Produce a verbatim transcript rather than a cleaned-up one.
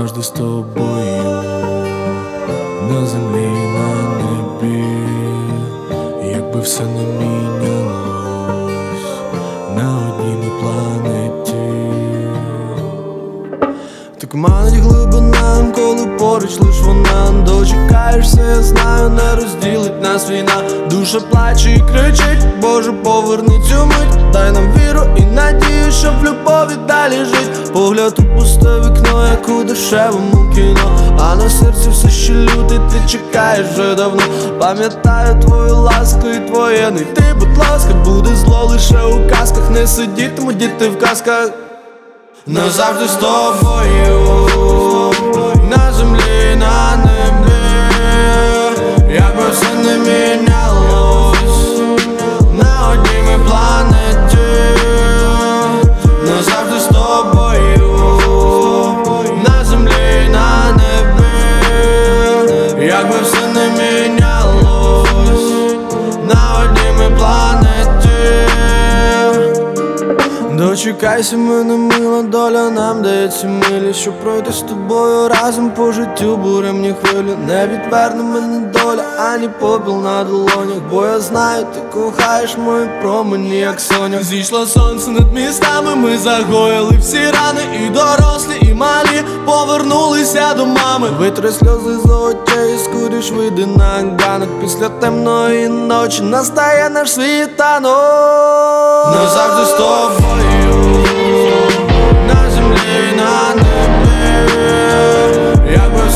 Назавжди з тобою, на землі, на небі, якби все не мінялось, на одній ми планеті. Так манить глибина, коли поруч лиш вона. Дочекаєшся, я знаю, не розділить нас війна. Душа плаче і кричить: Боже, поверни цю мить. Дай нам віру і надію, що в любові далі жить. Погляд у пусте вікно, як у дешевому кіно, а на серці все ще лютий, ти чекаєш вже давно. Пам'ятаю твою ласку і твоє не йти, будь ласка. Буде зло лише у казках, не сидітимуть діти в казках. Назавжди з тобою, на землі, на небі, якби все не мінялось, на одній ми планеті. Назавжди з тобою, на землі, на небі, якби все не мінялось, на одній ми планеті. Дочекайся мене, мила, доля нам дається милі, щоб пройти з тобою разом по життю буремні хвилі. Не відверне мене доля, ані попіл на долонях, бо я знаю, ти кохаєш мої промені, як соняк. Зійшло сонце над містами, ми загоїли всі рани, і дорослі, і малі повернулися до мами. Витри сльози золоті і скоріш вийди на ганок. Після темної ночі настає наш світанок. Назавжди з тобою, на землі, на небі, якби